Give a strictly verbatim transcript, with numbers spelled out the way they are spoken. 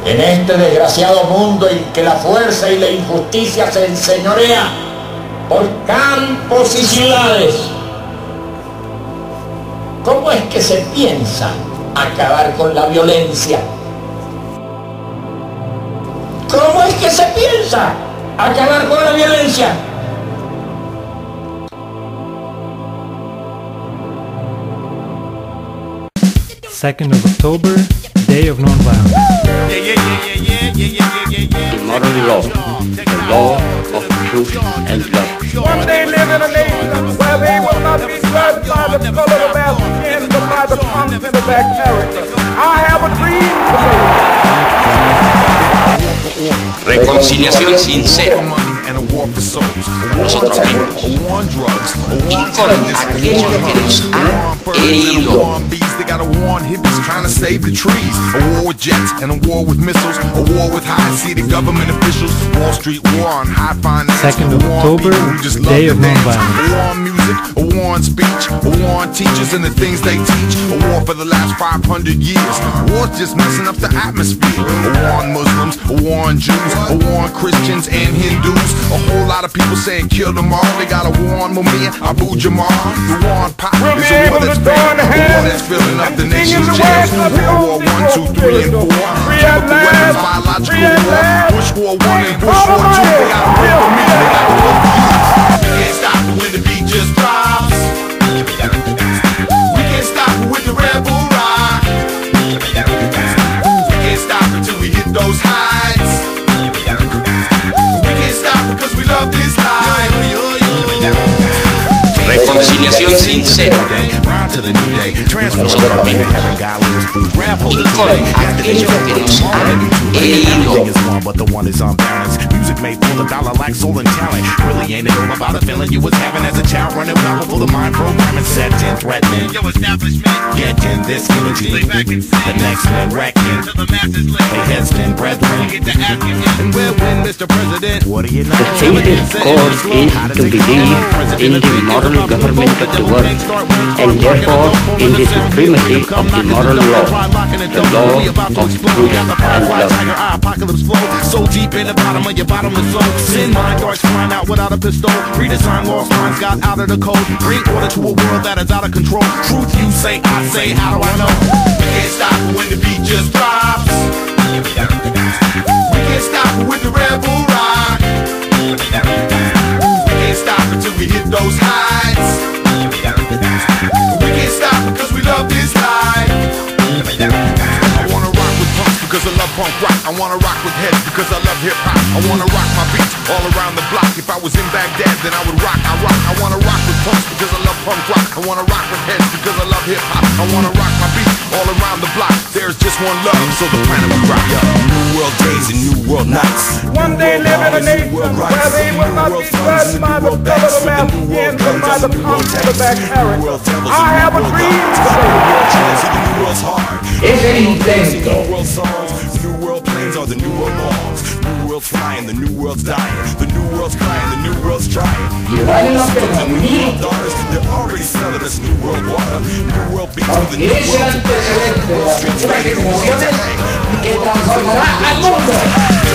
En este desgraciado mundo en que la fuerza y la injusticia se enseñorea por campos y ciudades, ¿cómo es que se piensa acabar con la violencia? ¿Cómo es que se piensa acabar con la violencia? second of October, Day of Nonviolence. The moral law, the law of truth and love. One day live in a nation where they will not be judged by the color of their skin, but by the content of their character. I have a dream today. Reconciliación sincera nosotros mismos y con aquellos que nos han herido. They got a war on hippies trying to save the trees. A war with jets and a war with missiles. A war with high-seated government officials. Wall Street war on high finance. second of October, Day of Nonviolence. A war on music, a war on speech, a war on teachers and the things they teach. A war for the last five hundred years. War's just messing up the atmosphere. A war on Muslims, a war on Jews, a war on Christians and Hindus. A whole lot of people saying kill them all. They got a war on Mumia, Abu Jamal. The war on pop We'll is be a able war that's to burn the banned. A war hand that's filling up the and nation's sing in the jails. words of the World War old One, Two, Three, and Four. Free at Chemical weapons, last, biological free at war. last. Bush War One and Bush Follow War my Two. They head. got a war for me. They got a war for you. We can't stop it when the beat just drops. We can't stop it with the rebel rock. We can't stop it till we hit those heights. We can't stop it cause we love this life. Reconciliación sincera nosotros mismos y con aquellos que nos han herido. But the one is unbalanced. Music made for the dollar like soul and talent. Really ain't it all about a feeling you was having as a child running wild for the mind programming set and threatening. Yo, establishment. Get in this energy. The next man wrecking. They heads spin brethren. And we'll win, Mister President. What do you know? The favorite course is to believe in the moral government of the world, and therefore in the supremacy of the moral law, the law of truth and love. Apocalypse flow so deep in the bottom of your bottomless soul. Sin mind darts flying out without a pistol. Redesign lost minds got out of the code. Bring order to a world that is out of control. Truth you say, I say, how do I know? We can't stop it when the beat just drops. We can't stop it with the rebel rock. We can't stop it till we hit those heights. We can't stop it cause we love this life. I wanna rock with punks because I love punk rock. I wanna rock with heads because I love hip hop. I wanna rock my beats all around the block. If I was in Baghdad then I would rock, I rock. I wanna rock with punks because I love punk rock. I wanna rock with heads because I love hip hop. I wanna rock my beats all around the block. There's just one love, so the planet will rock. New world days and new world nights. One day live in a nation where they will not be judged by the color of their skin, but by the content of their character. I have a dream Es el intento. New world planes are the new world laws. New world's flying, the new world's dying. The new world's crying, the new world's trying. New world's the new world daughters. They're already selling us new world water. New world beats with the new world. Ese antecedente de las futuras generaciones que transformará al mundo.